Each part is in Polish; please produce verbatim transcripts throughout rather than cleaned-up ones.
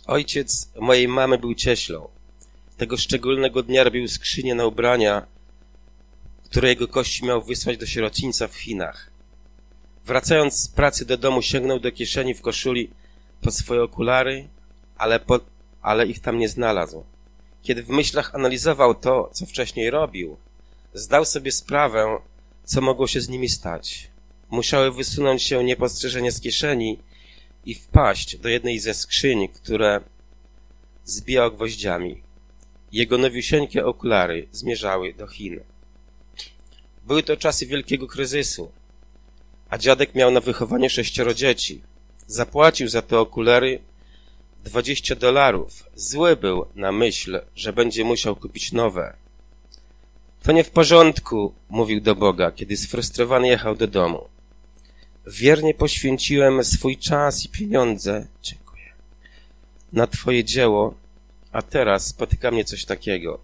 Ojciec mojej mamy był cieślą. Tego szczególnego dnia robił skrzynię na ubrania, które jego kości miał wysłać do sierocińca w Chinach. Wracając z pracy do domu, sięgnął do kieszeni w koszuli po swoje okulary, ale, po, ale ich tam nie znalazł. Kiedy w myślach analizował to, co wcześniej robił, zdał sobie sprawę, co mogło się z nimi stać. Musiały wysunąć się niepostrzeżenie z kieszeni i wpaść do jednej ze skrzyń, które zbijał gwoździami. Jego nowiusieńkie okulary zmierzały do Chin. Były to czasy wielkiego kryzysu, a dziadek miał na wychowanie sześcioro dzieci. Zapłacił za te okulary dwadzieścia dolarów. Zły był na myśl, że będzie musiał kupić nowe. To nie w porządku, mówił do Boga, kiedy sfrustrowany jechał do domu. Wiernie poświęciłem swój czas i pieniądze, dziękuję, na Twoje dzieło, a teraz spotyka mnie coś takiego.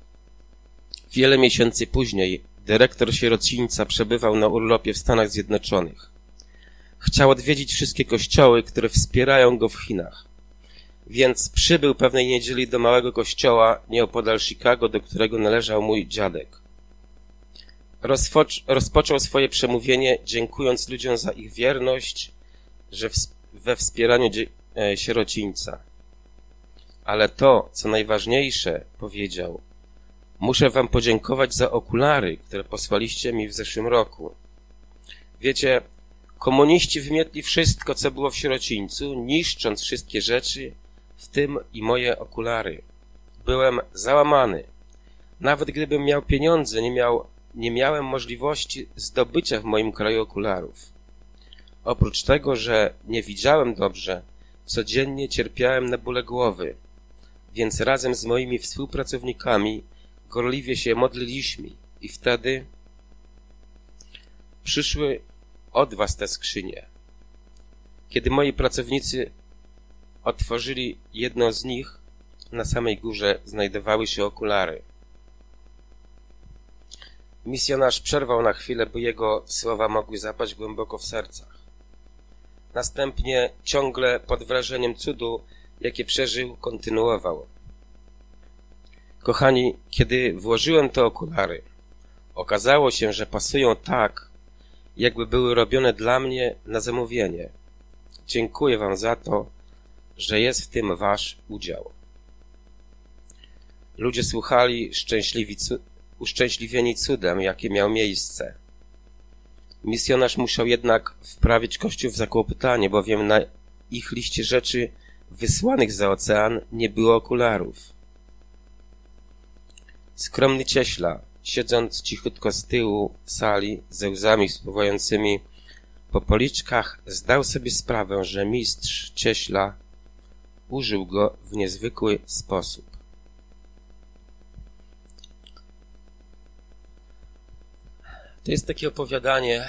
Wiele miesięcy później dyrektor sierocińca przebywał na urlopie w Stanach Zjednoczonych. Chciał odwiedzić wszystkie kościoły, które wspierają go w Chinach. Więc przybył pewnej niedzieli do małego kościoła nieopodal Chicago, do którego należał mój dziadek. Rozpocz- rozpoczął swoje przemówienie, dziękując ludziom za ich wierność że w, we wspieraniu dzie- e, sierocińca. Ale to, co najważniejsze, powiedział, muszę wam podziękować za okulary, które posłaliście mi w zeszłym roku. Wiecie, komuniści wymietli wszystko, co było w sierocińcu, niszcząc wszystkie rzeczy, w tym i moje okulary. Byłem załamany. Nawet gdybym miał pieniądze, nie, miał, nie miałem możliwości zdobycia w moim kraju okularów. Oprócz tego, że nie widziałem dobrze, codziennie cierpiałem na bóle głowy, więc razem z moimi współpracownikami gorliwie się modliliśmy i wtedy przyszły od was te skrzynie. Kiedy moi pracownicy otworzyli jedną z nich, na samej górze znajdowały się okulary. Misjonarz przerwał na chwilę, by jego słowa mogły zapaść głęboko w sercach. Następnie, ciągle pod wrażeniem cudu, jakie przeżył, kontynuował. Kochani, kiedy włożyłem te okulary, okazało się, że pasują tak, jakby były robione dla mnie na zamówienie. Dziękuję wam za to, że jest w tym wasz udział. Ludzie słuchali szczęśliwi, uszczęśliwieni cudem, jakie miał miejsce. Misjonarz musiał jednak wprawić Kościół w zakłopotanie, bowiem na ich liście rzeczy wysłanych za ocean nie było okularów. Skromny cieśla, siedząc cichutko z tyłu sali, ze łzami spływającymi po policzkach, zdał sobie sprawę, że mistrz cieśla użył go w niezwykły sposób. To jest takie opowiadanie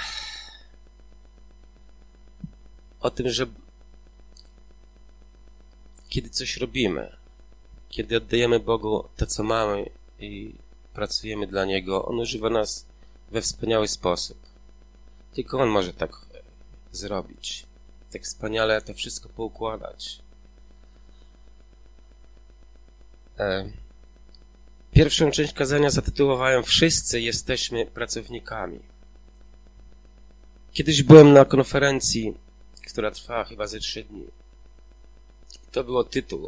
o tym, że kiedy coś robimy, kiedy oddajemy Bogu to, co mamy i pracujemy dla Niego, On używa nas we wspaniały sposób. Tylko On może tak zrobić. Tak wspaniale to wszystko poukładać. E Pierwszą część kazania zatytułowałem Wszyscy jesteśmy pracownikami. Kiedyś byłem na konferencji, która trwała chyba ze trzy dni. To było tytuł.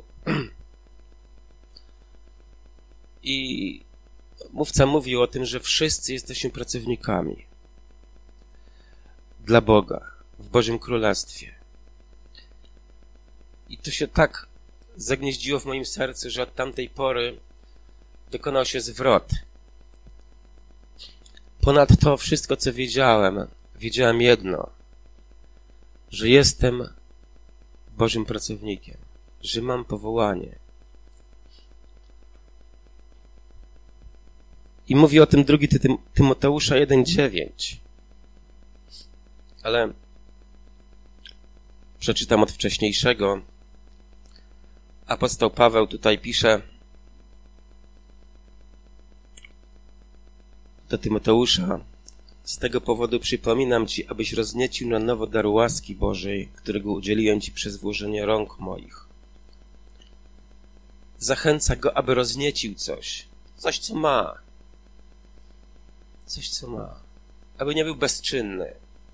I mówca mówił o tym, że wszyscy jesteśmy pracownikami dla Boga w Bożym Królestwie. I to się tak zagnieździło w moim sercu, że od tamtej pory dokonał się zwrot. Ponad to wszystko, co wiedziałem, wiedziałem jedno, że jestem Bożym pracownikiem, że mam powołanie. I mówi o tym drugi Tym- Tymoteusza jeden dziewięć. Ale przeczytam od wcześniejszego. Apostoł Paweł tutaj pisze do Tymoteusza: z tego powodu przypominam ci, abyś rozniecił na nowo dar łaski Bożej, którego udzieliłem ci przez włożenie rąk moich. zachęca go, aby rozniecił coś. Coś, co ma. Coś, co ma. Aby nie był bezczynny.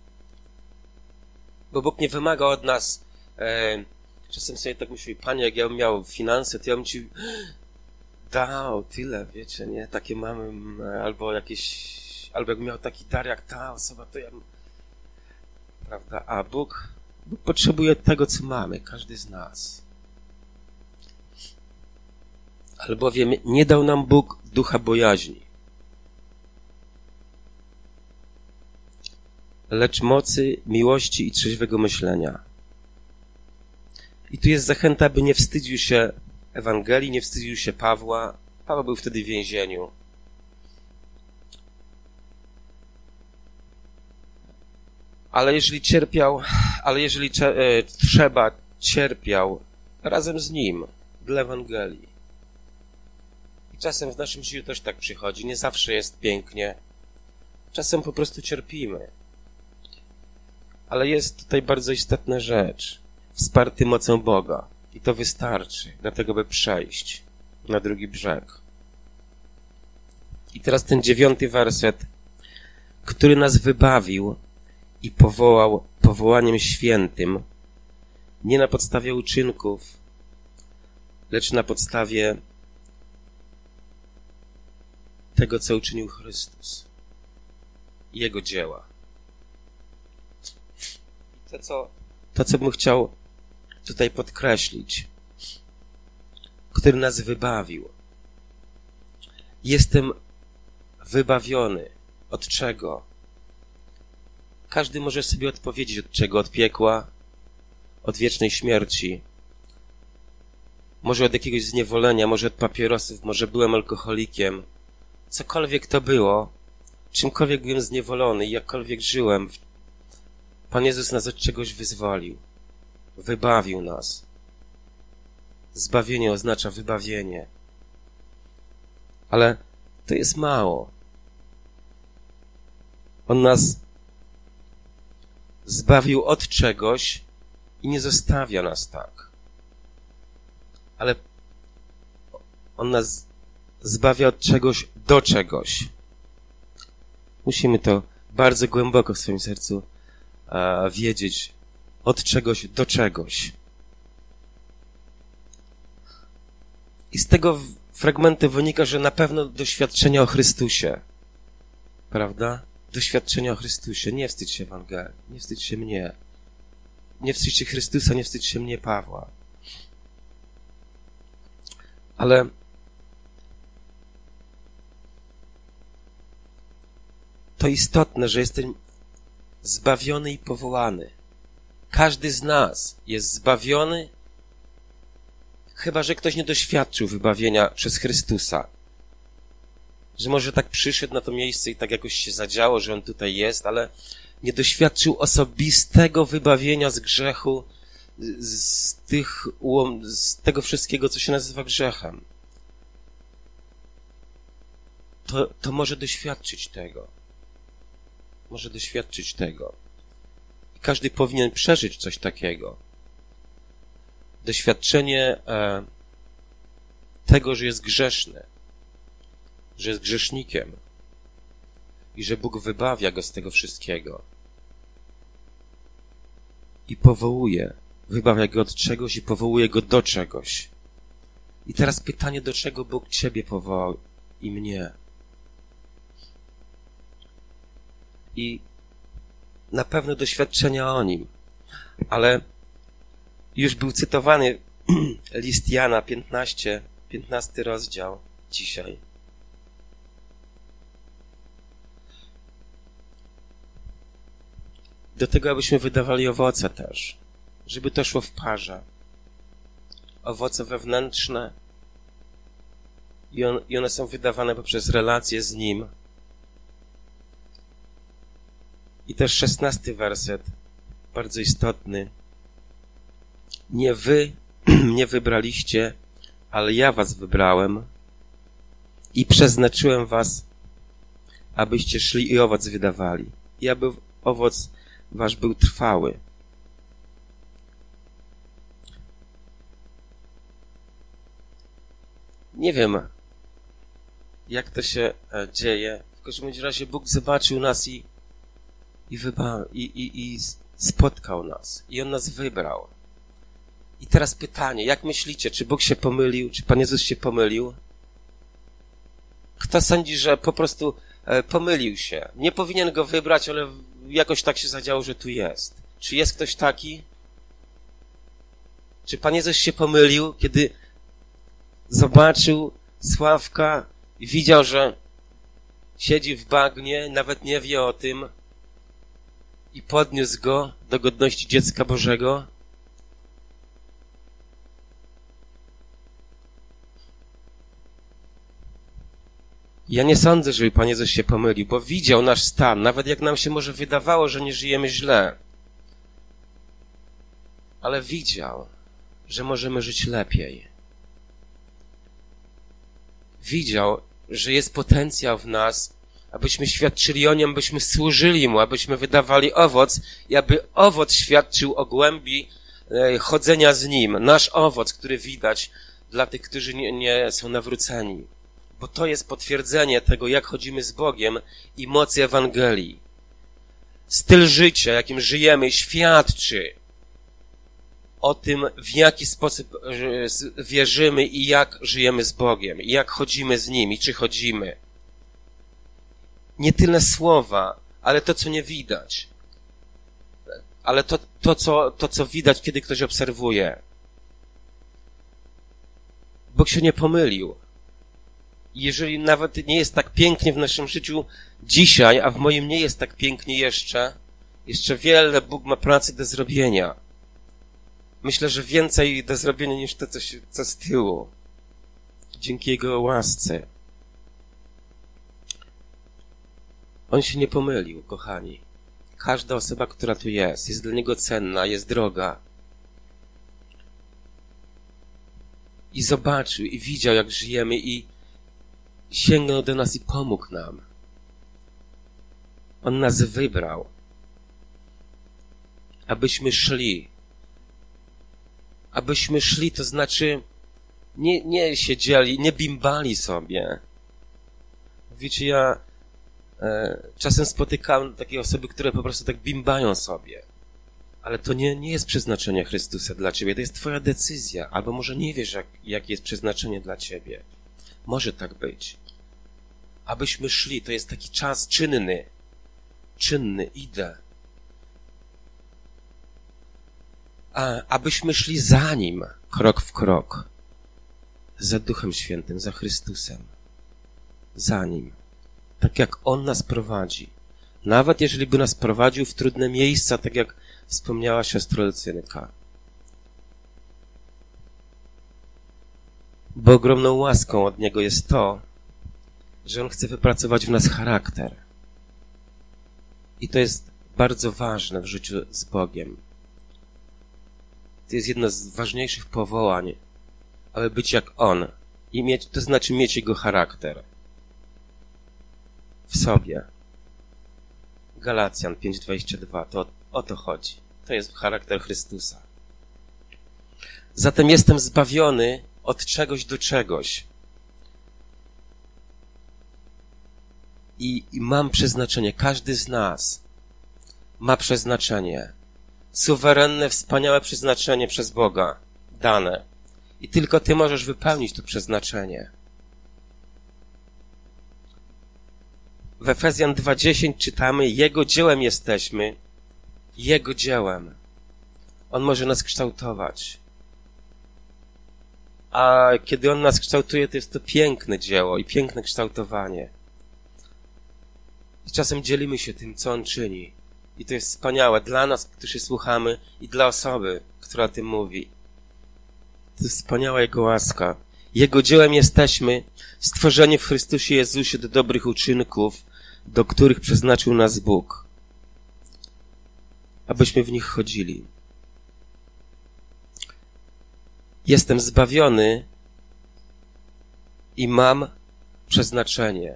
Bo Bóg nie wymaga od nas... E, czasem sobie tak myśli, Panie, jak ja bym miał finanse, to ja bym ci dał tyle, wiecie, nie? Takie mamy, albo jakieś... Albo jakbym miał taki dar jak ta osoba, to ja bym... Prawda? A Bóg... Bóg potrzebuje tego, co mamy. Każdy z nas. Albowiem nie dał nam Bóg ducha bojaźni, lecz mocy, miłości i trzeźwego myślenia. I tu jest zachęta, by nie wstydził się Ewangelii, nie wstydził się Pawła. Paweł był wtedy w więzieniu. Ale jeżeli cierpiał, ale jeżeli cze- e, trzeba, cierpiał razem z nim dla Ewangelii. I czasem w naszym życiu też tak przychodzi. Nie zawsze jest pięknie. Czasem po prostu cierpimy. Ale jest tutaj bardzo istotna rzecz. Wsparty mocą Boga. I to wystarczy, dlatego by przejść na drugi brzeg. I teraz ten dziewiąty werset, który nas wybawił i powołał powołaniem świętym, nie na podstawie uczynków, lecz na podstawie tego, co uczynił Chrystus. Jego dzieła. To, co, to, co bym chciał tutaj podkreślić, który nas wybawił. Jestem wybawiony. Od czego? Każdy może sobie odpowiedzieć od czego. Od piekła, od wiecznej śmierci, może od jakiegoś zniewolenia, może od papierosów, może byłem alkoholikiem. Cokolwiek to było, czymkolwiek byłem zniewolony i jakkolwiek żyłem, Pan Jezus nas od czegoś wyzwolił. Wybawił nas. Zbawienie oznacza wybawienie. Ale to jest mało. On nas zbawił od czegoś i nie zostawia nas tak. Ale On nas zbawia od czegoś do czegoś. Musimy to bardzo głęboko w swoim sercu a, wiedzieć. Od czegoś do czegoś. I z tego fragmentu wynika, że na pewno doświadczenie o Chrystusie. Prawda? Doświadczenie o Chrystusie. Nie wstydź się Ewangelii. Nie wstydź się mnie. Nie wstydź się Chrystusa, nie wstydź się mnie, Pawła. Ale to istotne, że jestem zbawiony i powołany. Każdy z nas jest zbawiony, chyba że ktoś nie doświadczył wybawienia przez Chrystusa. Że może tak przyszedł na to miejsce i tak jakoś się zadziało, że on tutaj jest, ale nie doświadczył osobistego wybawienia z grzechu, z, tych, z tego wszystkiego, co się nazywa grzechem. To, to może doświadczyć tego. Może doświadczyć tego. I każdy powinien przeżyć coś takiego. Doświadczenie e, tego, że jest grzeszny, że jest grzesznikiem i że Bóg wybawia go z tego wszystkiego. I powołuje, wybawia go od czegoś i powołuje go do czegoś. I teraz pytanie, do czego Bóg ciebie powołał i mnie. I na pewno doświadczenia o Nim. Ale już był cytowany list Jana piętnaście, piętnasty rozdział dzisiaj. Do tego, abyśmy wydawali owoce też. Żeby to szło w parze. Owoce wewnętrzne. I, on, i one są wydawane poprzez relacje z Nim. I też szesnasty werset, bardzo istotny. Nie wy mnie wybraliście, ale ja was wybrałem i przeznaczyłem was, abyście szli i owoc wydawali. I aby owoc wasz był trwały. Nie wiem, jak to się dzieje. W każdym razie Bóg zobaczył nas i, i, wyba, i, i, i spotkał nas. I On nas wybrał. I teraz pytanie, jak myślicie, czy Bóg się pomylił, czy Pan Jezus się pomylił? Kto sądzi, że po prostu e, pomylił się? Nie powinien Go wybrać, ale jakoś tak się zadziało, że tu jest. Czy jest ktoś taki? Czy Pan Jezus się pomylił, kiedy zobaczył Sławka i widział, że siedzi w bagnie, nawet nie wie o tym i podniósł go do godności dziecka Bożego? Ja nie sądzę, żeby Pan Jezus się pomylił, bo widział nasz stan, nawet jak nam się może wydawało, że nie żyjemy źle. Ale widział, że możemy żyć lepiej. Widział, że jest potencjał w nas, abyśmy świadczyli o Nim, abyśmy służyli Mu, abyśmy wydawali owoc i aby owoc świadczył o głębi e, chodzenia z Nim. Nasz owoc, który widać dla tych, którzy nie, nie są nawróceni. Bo to jest potwierdzenie tego, jak chodzimy z Bogiem i mocy Ewangelii. Styl życia, jakim żyjemy, świadczy o tym, w jaki sposób wierzymy i jak żyjemy z Bogiem, i jak chodzimy z Nim, i czy chodzimy. Nie tyle słowa, ale to, co nie widać. Ale to, to, co, to, co widać, kiedy ktoś obserwuje. Bóg się nie pomylił. Jeżeli nawet nie jest tak pięknie w naszym życiu dzisiaj, a w moim nie jest tak pięknie jeszcze, jeszcze wiele Bóg ma pracy do zrobienia. Myślę, że więcej do zrobienia niż to, co, się, co z tyłu. Dzięki Jego łasce. On się nie pomylił, kochani. Każda osoba, która tu jest, jest dla Niego cenna, jest droga. I zobaczył, i widział, jak żyjemy, i sięgnął do nas i pomógł nam. On nas wybrał, abyśmy szli. Abyśmy szli, to znaczy nie, nie siedzieli, nie bimbali sobie. Wiecie, ja e, czasem spotykam takie osoby, które po prostu tak bimbają sobie. Ale to nie, nie jest przeznaczenie Chrystusa dla ciebie, to jest twoja decyzja. Albo może nie wiesz, jak, jakie jest przeznaczenie dla ciebie. Może tak być. Abyśmy szli, to jest taki czas czynny. Czynny, idę. A, abyśmy szli za Nim, krok w krok. Za Duchem Świętym, za Chrystusem. Za Nim. Tak jak On nas prowadzi. Nawet jeżeli by nas prowadził w trudne miejsca, tak jak wspomniała siostra Lucynka. Bo ogromną łaską od Niego jest to, że On chce wypracować w nas charakter. I to jest bardzo ważne w życiu z Bogiem. To jest jedno z ważniejszych powołań, aby być jak On. I mieć, to znaczy mieć Jego charakter. W sobie. Galacjan pięć dwadzieścia dwa. To o to chodzi. To jest charakter Chrystusa. Zatem jestem zbawiony od czegoś do czegoś. I, I mam przeznaczenie. Każdy z nas ma przeznaczenie. Suwerenne, wspaniałe przeznaczenie przez Boga dane. I tylko Ty możesz wypełnić to przeznaczenie. W Efezjan dwa dziesięć czytamy: Jego dziełem jesteśmy, Jego dziełem. On może nas kształtować. A kiedy On nas kształtuje, to jest to piękne dzieło i piękne kształtowanie. I czasem dzielimy się tym, co On czyni. I to jest wspaniałe dla nas, którzy słuchamy, i dla osoby, która o tym mówi. To jest wspaniała Jego łaska. Jego dziełem jesteśmy, stworzeni w Chrystusie Jezusie do dobrych uczynków, do których przeznaczył nas Bóg, abyśmy w nich chodzili. Jestem zbawiony i mam przeznaczenie.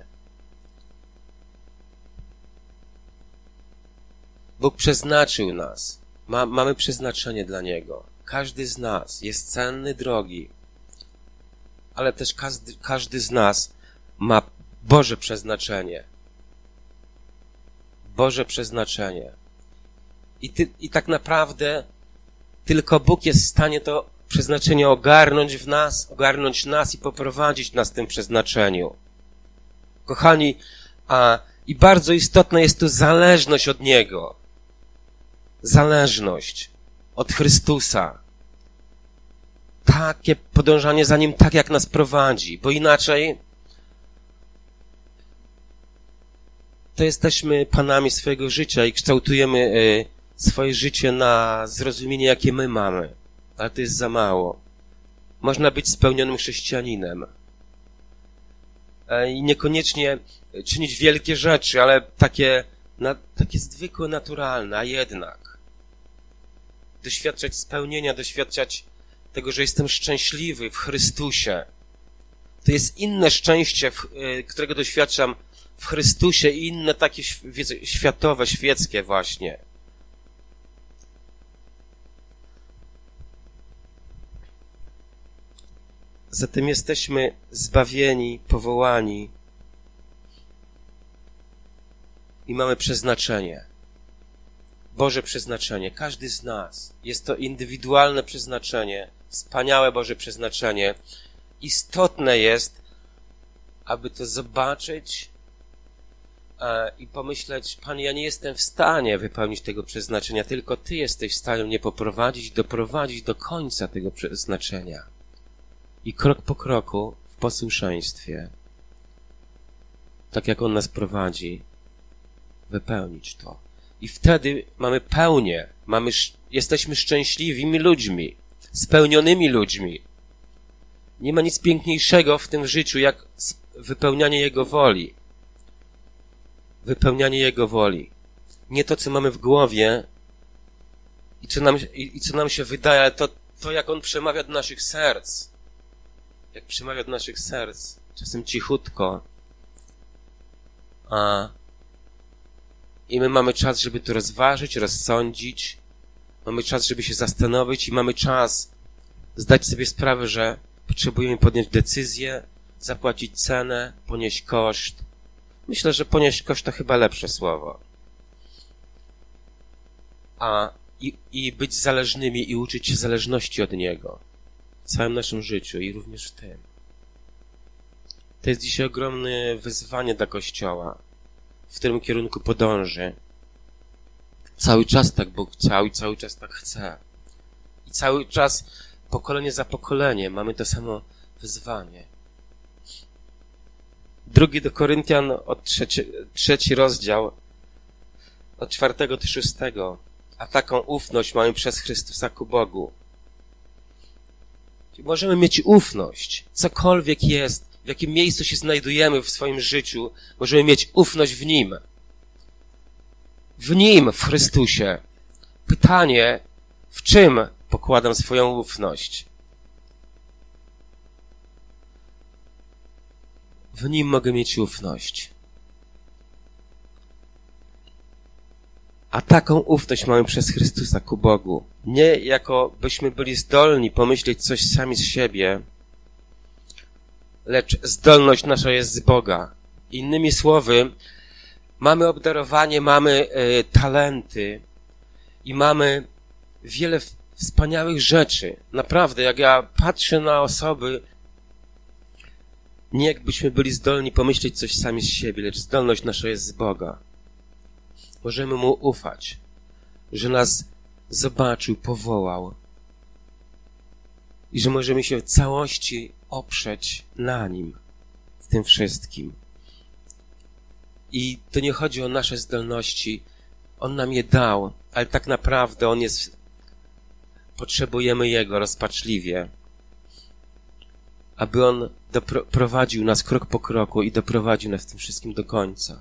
Bóg przeznaczył nas. Ma, mamy przeznaczenie dla Niego. Każdy z nas jest cenny, drogi. ale też każdy, każdy z nas ma Boże przeznaczenie. Boże przeznaczenie. I, ty, I tak naprawdę tylko Bóg jest w stanie to przeznaczenie ogarnąć w nas, ogarnąć nas i poprowadzić nas w tym przeznaczeniu. Kochani, a, i bardzo istotna jest tu zależność od Niego. Zależność od Chrystusa. Takie podążanie za Nim, tak jak nas prowadzi, bo inaczej to jesteśmy panami swojego życia i kształtujemy y, swoje życie na zrozumienie, jakie my mamy. Ale to jest za mało. Można być spełnionym chrześcijaninem y, i niekoniecznie czynić wielkie rzeczy, ale takie, na, takie zwykłe, naturalne, a jednak doświadczać spełnienia, doświadczać tego, że jestem szczęśliwy w Chrystusie. To jest inne szczęście, w, y, którego doświadczam w Chrystusie i inne takie światowe, świeckie właśnie. Zatem jesteśmy zbawieni, powołani i mamy przeznaczenie. Boże przeznaczenie. Każdy z nas. Jest to indywidualne przeznaczenie. Wspaniałe Boże przeznaczenie. Istotne jest, aby to zobaczyć i pomyśleć, Panie, ja nie jestem w stanie wypełnić tego przeznaczenia, tylko Ty jesteś w stanie mnie poprowadzić, doprowadzić do końca tego przeznaczenia. I krok po kroku, w posłuszeństwie, tak jak On nas prowadzi, wypełnić to. I wtedy mamy pełnię, mamy, jesteśmy szczęśliwymi ludźmi, spełnionymi ludźmi. Nie ma nic piękniejszego w tym życiu, jak wypełnianie Jego woli. Wypełnianie Jego woli. Nie to, co mamy w głowie i co nam, i, i co nam się wydaje, ale to, to, jak On przemawia do naszych serc. Jak przemawia do naszych serc. Czasem cichutko. A i my mamy czas, żeby to rozważyć, rozsądzić. Mamy czas, żeby się zastanowić i mamy czas zdać sobie sprawę, że potrzebujemy podjąć decyzję, zapłacić cenę, ponieść koszt. Myślę, że ponieść koszt to chyba lepsze słowo. A i, i być zależnymi i uczyć się zależności od Niego. W całym naszym życiu i również w tym. To jest dzisiaj ogromne wyzwanie dla Kościoła. W którym kierunku podąży. Cały czas tak Bóg chciał i cały czas tak chce. I cały czas, pokolenie za pokoleniem, mamy to samo wyzwanie. Drugi do Koryntian, od trzeci, trzeci rozdział, od czwartego do szóstego. A taką ufność mamy przez Chrystusa ku Bogu. Czyli możemy mieć ufność, cokolwiek jest, w jakim miejscu się znajdujemy w swoim życiu, możemy mieć ufność w Nim. W Nim, w Chrystusie. Pytanie, w czym pokładam swoją ufność? W Nim mogę mieć ufność. A taką ufność mamy przez Chrystusa ku Bogu. Nie jako byśmy byli zdolni pomyśleć coś sami z siebie, lecz zdolność nasza jest z Boga. Innymi słowy, mamy obdarowanie, mamy y, talenty i mamy wiele wspaniałych rzeczy. Naprawdę, jak ja patrzę na osoby, nie jakbyśmy byli zdolni pomyśleć coś sami z siebie, lecz zdolność nasza jest z Boga. Możemy Mu ufać, że nas zobaczył, powołał i że możemy się w całości oprzeć na Nim w tym wszystkim. I to nie chodzi o nasze zdolności. On nam je dał, ale tak naprawdę On jest... Potrzebujemy Jego rozpaczliwie, aby On doprowadził nas krok po kroku i doprowadził nas w tym wszystkim do końca.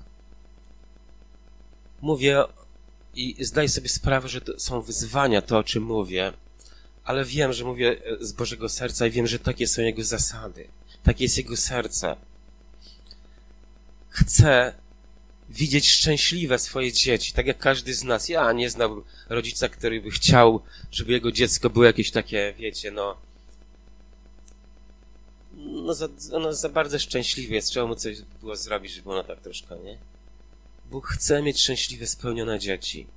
Mówię i zdaję sobie sprawę, że to są wyzwania, to o czym mówię, ale wiem, że mówię z Bożego serca i wiem, że takie są Jego zasady. Takie jest Jego serce. Chcę widzieć szczęśliwe swoje dzieci, tak jak każdy z nas. Ja nie znam rodzica, który by chciał, żeby jego dziecko było jakieś takie, wiecie, no, ono za, ono za bardzo szczęśliwe jest. Trzeba mu coś było zrobić, żeby ono tak troszkę, nie? Bóg chce mieć szczęśliwe, spełnione dzieci.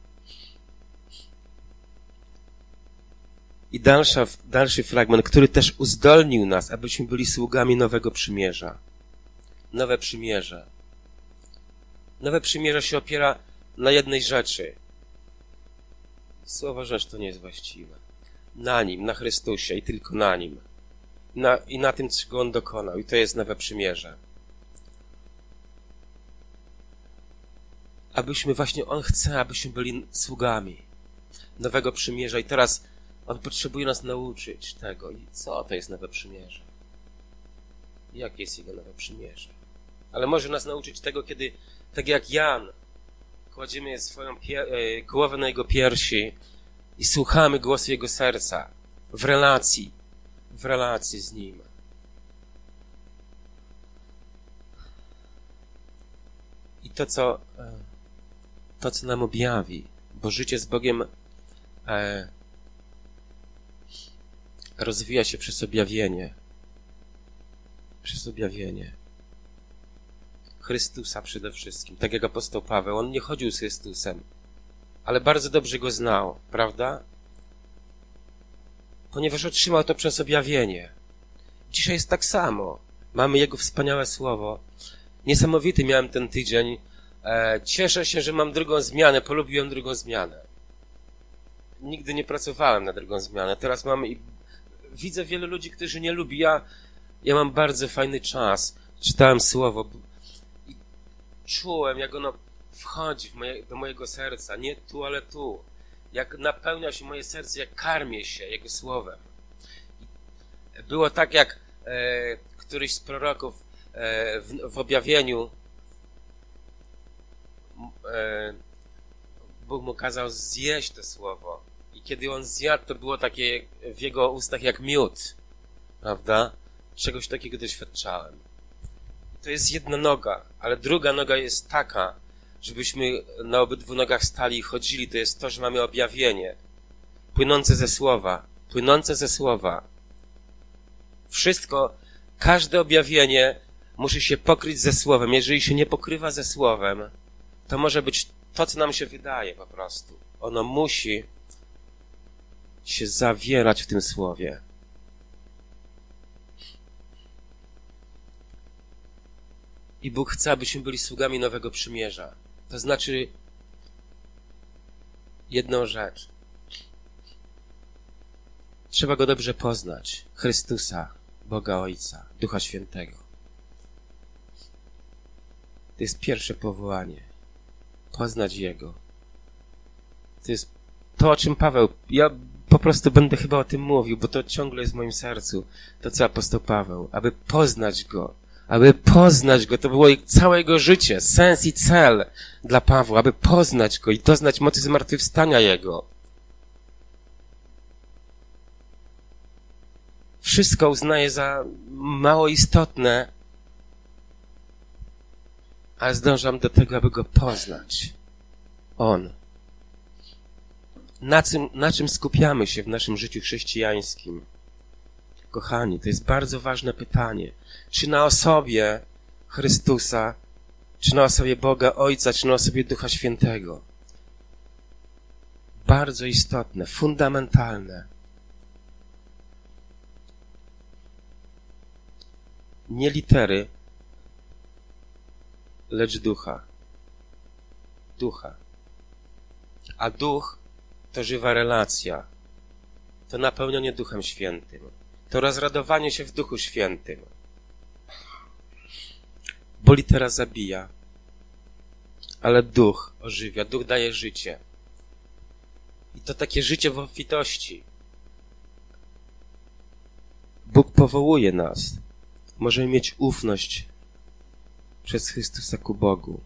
I dalsza, dalszy fragment, który też uzdolnił nas, abyśmy byli sługami nowego przymierza. Nowe przymierze. Nowe przymierze się opiera na jednej rzeczy. Słowo rzecz to nie jest właściwe. Na Nim, na Chrystusie i tylko na Nim. Na, I na tym, czego On dokonał. I to jest nowe przymierze. Abyśmy właśnie, On chce, abyśmy byli sługami nowego przymierza. I teraz On potrzebuje nas nauczyć tego. I co to jest nowe przymierze? Jakie jest Jego nowe przymierze? Ale może nas nauczyć tego, kiedy, tak jak Jan, kładziemy swoją pie- głowę na Jego piersi i słuchamy głosu Jego serca w relacji, w relacji z Nim. I to, co, to, co nam objawi, bo życie z Bogiem e, rozwija się przez objawienie. Przez objawienie. Chrystusa przede wszystkim. Tak jak apostoł Paweł. On nie chodził z Chrystusem, ale bardzo dobrze Go znał, prawda? Ponieważ otrzymał to przez objawienie. Dzisiaj jest tak samo. Mamy Jego wspaniałe słowo. Niesamowity miałem ten tydzień. E, cieszę się, że mam drugą zmianę. Polubiłem drugą zmianę. Nigdy nie pracowałem na drugą zmianę. Teraz mam i widzę wielu ludzi, którzy nie lubi. Ja, ja mam bardzo fajny czas. Czytałem słowo i czułem, jak ono wchodzi w moje, do mojego serca. Nie tu, ale tu. Jak napełnia się moje serce, jak karmię się Jego słowem. I było tak, jak e, któryś z proroków e, w, w objawieniu e, Bóg mu kazał zjeść to słowo. I kiedy on zjadł, to było takie w jego ustach jak miód. Prawda? Czegoś takiego doświadczałem. To jest jedna noga, ale druga noga jest taka, żebyśmy na obydwu nogach stali i chodzili. To jest to, że mamy objawienie. Płynące ze słowa. Płynące ze słowa. Wszystko, każde objawienie musi się pokryć ze słowem. Jeżeli się nie pokrywa ze słowem, to może być to, co nam się wydaje po prostu. Ono musi się zawierać w tym słowie. I Bóg chce, abyśmy byli sługami nowego przymierza. To znaczy jedną rzecz. Trzeba Go dobrze poznać. Chrystusa, Boga Ojca, Ducha Świętego. To jest pierwsze powołanie. Poznać Jego. To jest to, o czym Paweł... Ja po prostu będę chyba o tym mówił, bo to ciągle jest w moim sercu. To, co apostoł Paweł. Aby poznać Go. Aby poznać Go. To było całe Jego życie. Sens i cel dla Pawła. Aby poznać Go i doznać mocy zmartwychwstania Jego. Wszystko uznaje za mało istotne, ale zdążam do tego, aby Go poznać. On. Na czym, na czym skupiamy się w naszym życiu chrześcijańskim? Kochani, to jest bardzo ważne pytanie. Czy na osobie Chrystusa, czy na osobie Boga Ojca, czy na osobie Ducha Świętego? Bardzo istotne, fundamentalne. Nie litery, lecz ducha. Ducha. A duch to żywa relacja. To napełnienie Duchem Świętym. To rozradowanie się w Duchu Świętym. Bo litera zabija, ale duch ożywia, duch daje życie. I to takie życie w obfitości. Bóg powołuje nas. Możemy mieć ufność przez Chrystusa ku Bogu,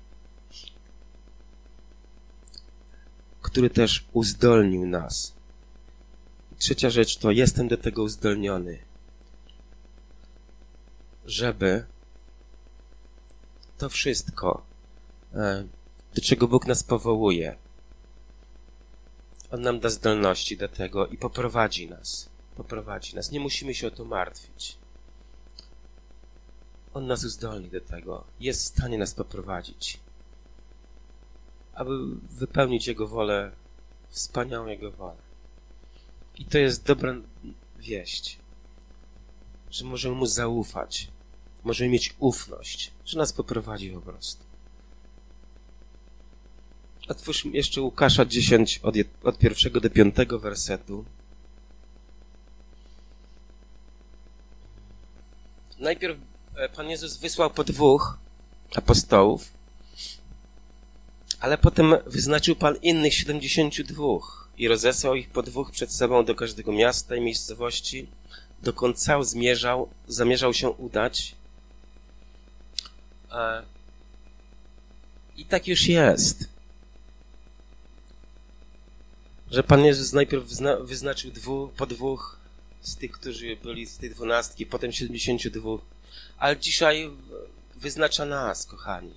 który też uzdolnił nas. I trzecia rzecz to jestem do tego uzdolniony, żeby to wszystko, do czego Bóg nas powołuje, On nam da zdolności do tego i poprowadzi nas. Poprowadzi nas. Nie musimy się o to martwić. On nas uzdolni do tego. Jest w stanie nas poprowadzić, aby wypełnić Jego wolę, wspaniałą Jego wolę. I to jest dobra wieść, że możemy Mu zaufać, możemy mieć ufność, że nas poprowadzi po prostu. Otwórzmy jeszcze Łukasza dziesięć od, od pierwszego do piątego wersetu. Najpierw Pan Jezus wysłał po dwóch apostołów, ale potem wyznaczył Pan innych siedemdziesięciu dwóch i rozesłał ich po dwóch przed sobą do każdego miasta i miejscowości, dokąd cały zmierzał, zamierzał się udać. I tak już jest, że Pan Jezus najpierw wyzna, wyznaczył dwóch, po dwóch z tych, którzy byli z tej dwunastki, potem siedemdziesięciu dwóch, ale dzisiaj wyznacza nas, kochani.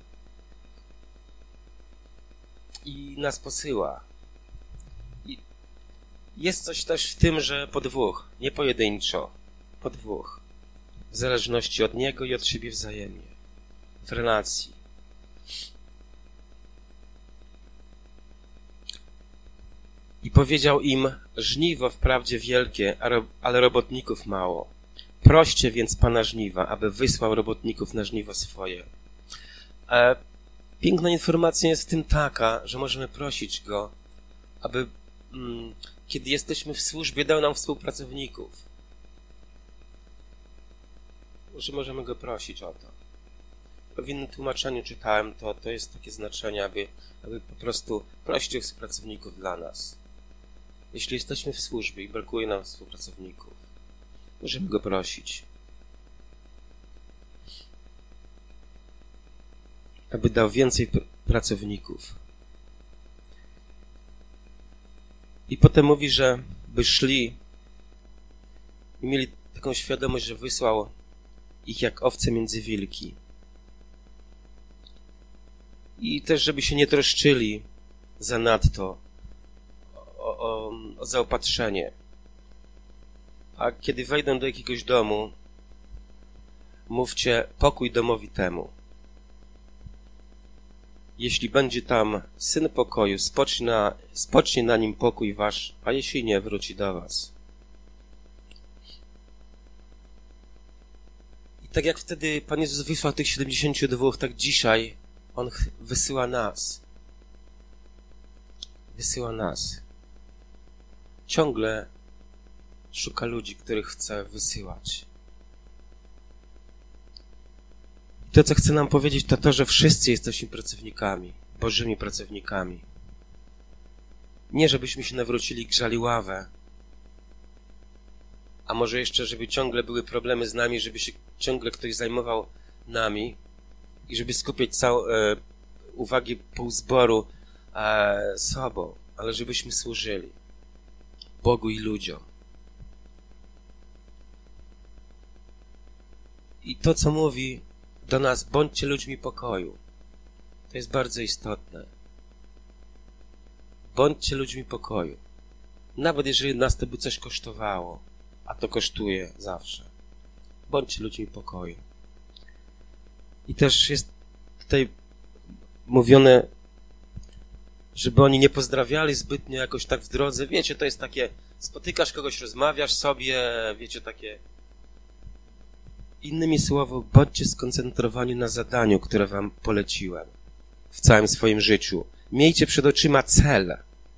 I nas posyła. I jest coś też w tym, że po dwóch, nie pojedynczo, po dwóch, w zależności od Niego i od siebie wzajemnie, w relacji. I powiedział im, żniwo wprawdzie wielkie, ale robotników mało. Proście więc Pana żniwa, aby wysłał robotników na żniwo swoje. E, piękna informacja jest w tym taka, że możemy prosić Go, aby mm, kiedy jesteśmy w służbie, dał nam współpracowników. Że możemy Go prosić o to. W innym tłumaczeniu czytałem to, to jest takie znaczenie, aby, aby po prostu prosić o współpracowników dla nas. Jeśli jesteśmy w służbie i brakuje nam współpracowników, możemy Go prosić, aby dał więcej pr- pracowników. I potem mówi, że by szli i mieli taką świadomość, że wysłał ich jak owce między wilki. I też, żeby się nie troszczyli zanadto o, o, o zaopatrzenie. A kiedy wejdą do jakiegoś domu, mówcie pokój domowi temu. Jeśli będzie tam syn pokoju, spocznie na, spocznie na nim pokój wasz, a jeśli nie, wróci do was. I tak jak wtedy Pan Jezus wysłał tych siedemdziesięciu dwóch, tak dzisiaj On wysyła nas. Wysyła nas. Ciągle szuka ludzi, których chce wysyłać. I to, co chce nam powiedzieć, to to, że wszyscy jesteśmy pracownikami, Bożymi pracownikami. Nie, żebyśmy się nawrócili, grzali ławę, a może jeszcze, żeby ciągle były problemy z nami, żeby się ciągle ktoś zajmował nami i żeby skupiać całą e, uwagę pół zboru e, sobą, ale żebyśmy służyli Bogu i ludziom. I to, co mówi do nas, bądźcie ludźmi pokoju, to jest bardzo istotne. Bądźcie ludźmi pokoju. Nawet jeżeli nas to by coś kosztowało, a to kosztuje zawsze. Bądźcie ludźmi pokoju. I też jest tutaj mówione, żeby oni nie pozdrawiali zbytnio jakoś tak w drodze. Wiecie, to jest takie, spotykasz kogoś, rozmawiasz sobie, wiecie, takie... Innymi słowy, bądźcie skoncentrowani na zadaniu, które wam poleciłem w całym swoim życiu. Miejcie przed oczyma cel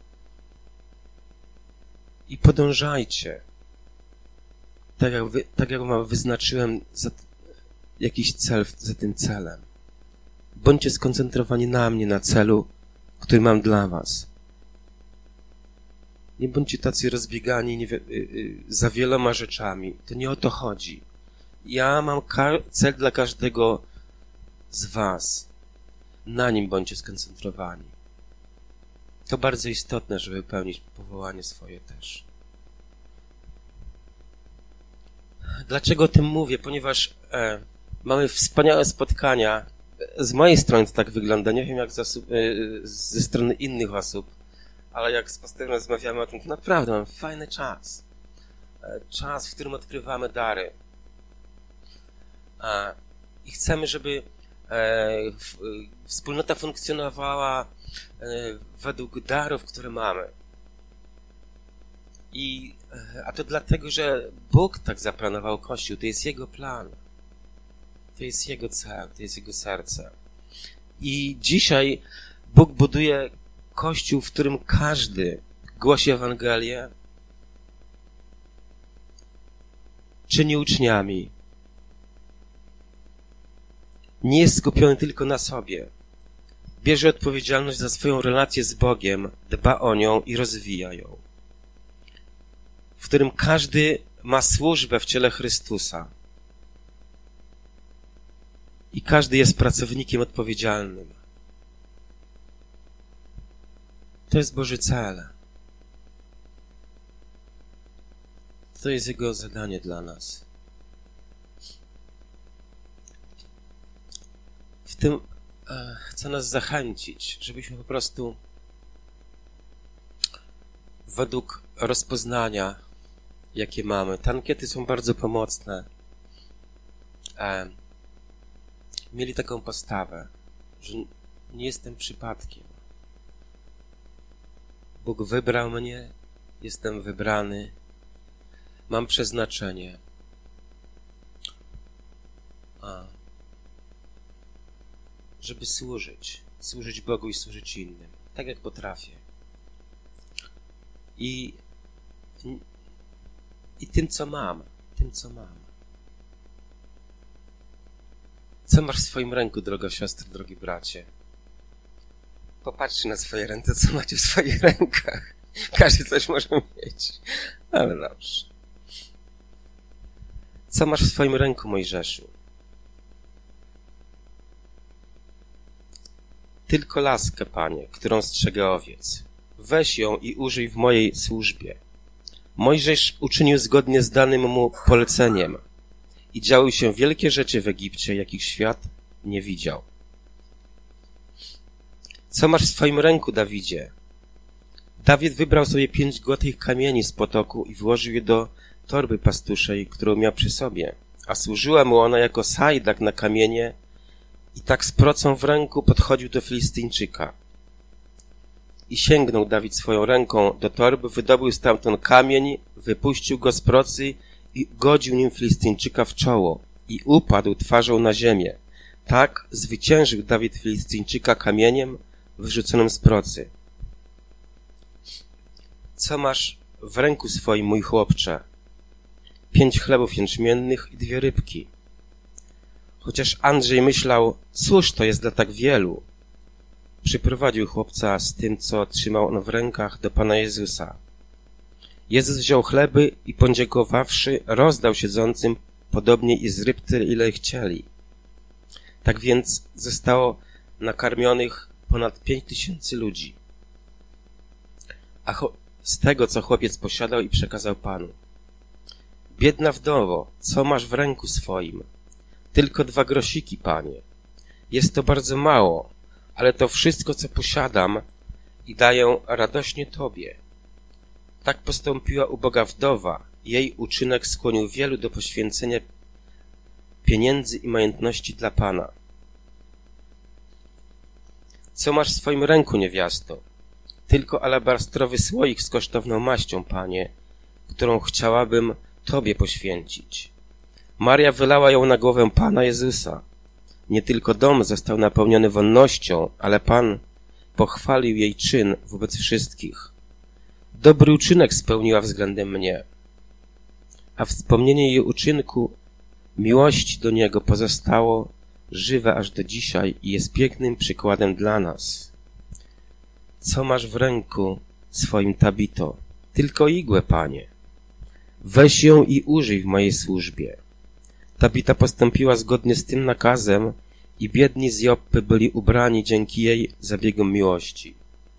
i podążajcie. Tak jak, wy, tak jak wam wyznaczyłem za jakiś cel za tym celem. Bądźcie skoncentrowani na mnie, na celu, który mam dla was. Nie bądźcie tacy rozbiegani nie, y, y, za wieloma rzeczami. To nie o to chodzi. Ja mam cel dla każdego z was. Na nim bądźcie skoncentrowani. To bardzo istotne, żeby pełnić powołanie swoje też. Dlaczego o tym mówię? Ponieważ e, mamy wspaniałe spotkania. Z mojej strony to tak wygląda. Nie wiem, jak za, e, ze strony innych osób, ale jak z pastorem rozmawiamy o tym, to naprawdę mamy fajny czas. E, czas, w którym odkrywamy dary. I chcemy, żeby wspólnota funkcjonowała według darów, które mamy. I, a to dlatego, że Bóg tak zaplanował Kościół. To jest Jego plan. To jest Jego cel, to jest Jego serce. I dzisiaj Bóg buduje Kościół, w którym każdy głosi Ewangelię, czyni uczniami. Nie jest skupiony tylko na sobie. Bierze odpowiedzialność za swoją relację z Bogiem, dba o nią i rozwija ją. W którym każdy ma służbę w ciele Chrystusa. I każdy jest pracownikiem odpowiedzialnym. To jest Boży cel. To jest Jego zadanie dla nas. W tym e, chcę nas zachęcić, żebyśmy po prostu według rozpoznania, jakie mamy, te ankiety są bardzo pomocne, e, mieli taką postawę, że nie jestem przypadkiem. Bóg wybrał mnie, jestem wybrany, mam przeznaczenie. A, żeby służyć, służyć Bogu i służyć innym, tak jak potrafię. I, i tym, co mam, tym, co mam. Co masz w swoim ręku, droga siostro, drogi bracie? Popatrzcie na swoje ręce, co macie w swoich rękach. Każdy coś może mieć. Ale dobrze. Co masz w swoim ręku, Mojżeszu? Tylko laskę, Panie, którą strzegę owiec. Weź ją i użyj w mojej służbie. Mojżesz uczynił zgodnie z danym mu poleceniem i działy się wielkie rzeczy w Egipcie, jakich świat nie widział. Co masz w swoim ręku, Dawidzie? Dawid wybrał sobie pięć złotych kamieni z potoku i włożył je do torby pastuszej, którą miał przy sobie, a służyła mu ona jako sajdak na kamienie i tak z procą w ręku podchodził do Filistyńczyka. I sięgnął Dawid swoją ręką do torby, wydobył stamtąd kamień, wypuścił go z procy i godził nim Filistyńczyka w czoło i upadł twarzą na ziemię. Tak zwyciężył Dawid Filistyńczyka kamieniem wyrzuconym z procy. Co masz w ręku swoim, mój chłopcze? Pięć chlebów jęczmiennych i dwie rybki. Chociaż Andrzej myślał, cóż to jest dla tak wielu, przyprowadził chłopca z tym, co trzymał on w rękach, do Pana Jezusa. Jezus wziął chleby i podziękowawszy, rozdał siedzącym, podobnie i z ryb tyle, ile chcieli. Tak więc zostało nakarmionych ponad pięć tysięcy ludzi. A z tego, co chłopiec posiadał i przekazał Panu. Biedna wdowo, co masz w ręku swoim? Tylko dwa grosiki, Panie. Jest to bardzo mało, ale to wszystko, co posiadam i daję radośnie Tobie. Tak postąpiła uboga wdowa. Jej uczynek skłonił wielu do poświęcenia pieniędzy i majątności dla Pana. Co masz w swoim ręku, niewiasto? Tylko alabastrowy słoik z kosztowną maścią, Panie, którą chciałabym Tobie poświęcić. Maria wylała ją na głowę Pana Jezusa. Nie tylko dom został napełniony wonnością, ale Pan pochwalił jej czyn wobec wszystkich. Dobry uczynek spełniła względem mnie, a wspomnienie jej uczynku miłości do Niego pozostało żywe aż do dzisiaj i jest pięknym przykładem dla nas. Co masz w ręku swoim, Tabito? Tylko igłę, Panie. Weź ją i użyj w mojej służbie. Tabita postąpiła zgodnie z tym nakazem i biedni z Joppy byli ubrani dzięki jej zabiegom miłości.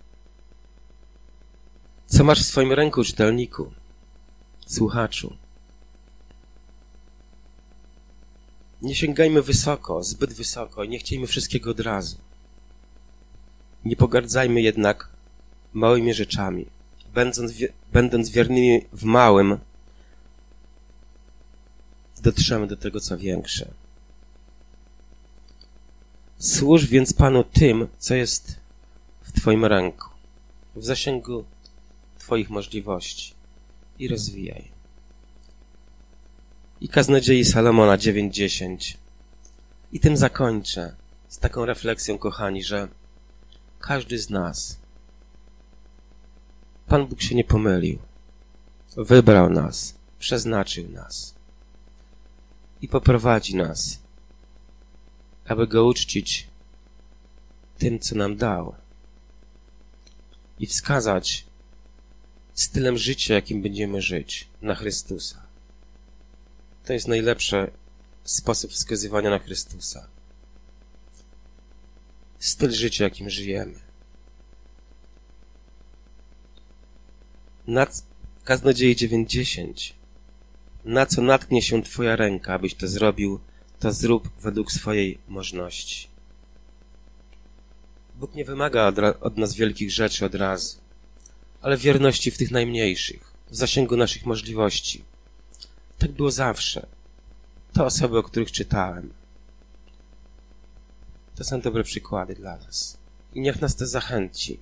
Co masz w swoim ręku, czytelniku? Słuchaczu. Nie sięgajmy wysoko, zbyt wysoko i nie chciejmy wszystkiego od razu. Nie pogardzajmy jednak małymi rzeczami. Będąc, będąc wiernymi w małym, dotrzemy do tego, co większe. Służ więc Panu tym, co jest w Twoim ręku, w zasięgu Twoich możliwości i rozwijaj. I Kaznodziei Salomona dziewięć dziesięć. I tym zakończę z taką refleksją, kochani, że każdy z nas, Pan Bóg się nie pomylił. Wybrał nas, przeznaczył nas i poprowadzi nas, aby Go uczcić tym, co nam dał i wskazać stylem życia, jakim będziemy żyć, na Chrystusa. To jest najlepszy sposób wskazywania na Chrystusa. Styl życia, jakim żyjemy. Nad Kaznodziei dziewięć dziesięć. Na co natknie się Twoja ręka, abyś to zrobił, to zrób według swojej możności. Bóg nie wymaga od, od nas wielkich rzeczy od razu, ale wierności w tych najmniejszych, w zasięgu naszych możliwości. Tak było zawsze. To osoby, o których czytałem. To są dobre przykłady dla nas. I niech nas to zachęci.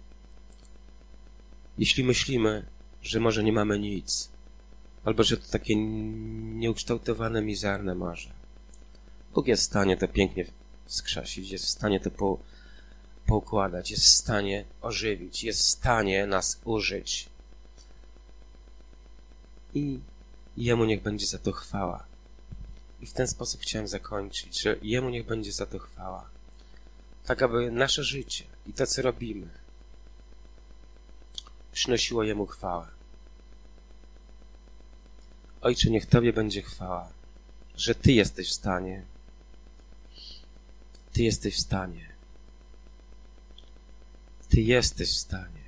Jeśli myślimy, że może nie mamy nic, albo że to takie nieukształtowane, mizerne może. Bóg jest w stanie to pięknie wskrzesić, jest w stanie to po, poukładać, jest w stanie ożywić, jest w stanie nas użyć. I Jemu niech będzie za to chwała. I w ten sposób chciałem zakończyć, że Jemu niech będzie za to chwała. Tak, aby nasze życie i to, co robimy, przynosiło Jemu chwałę. Ojcze, niech Tobie będzie chwała, że Ty jesteś w stanie. Ty jesteś w stanie. Ty jesteś w stanie.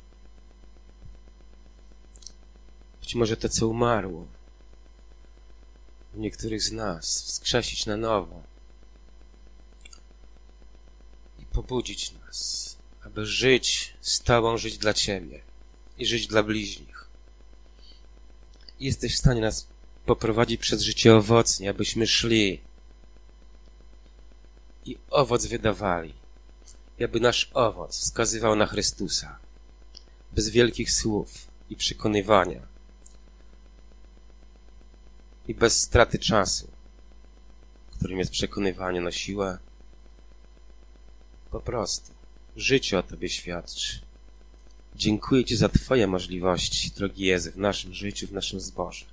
Być może to, co umarło w niektórych z nas, wskrzesić na nowo i pobudzić nas, aby żyć z Tobą, żyć dla Ciebie i żyć dla bliźnich. I jesteś w stanie nas poprowadzić przez życie owocnie, abyśmy szli i owoc wydawali, i aby nasz owoc wskazywał na Chrystusa, bez wielkich słów i przekonywania i bez straty czasu, którym jest przekonywanie na siłę. Po prostu życie o Tobie świadczy. Dziękuję Ci za Twoje możliwości, drogi Jezu, w naszym życiu, w naszym zborze.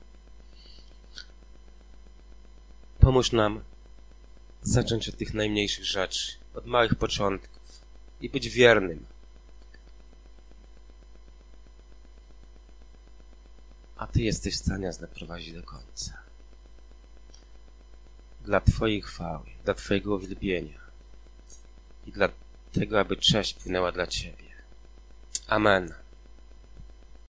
Pomóż nam zacząć od tych najmniejszych rzeczy, od małych początków i być wiernym. A Ty jesteś w stanie nas doprowadzić do końca. Dla Twojej chwały, dla Twojego uwielbienia i dla tego, aby cześć płynęła dla Ciebie. Amen.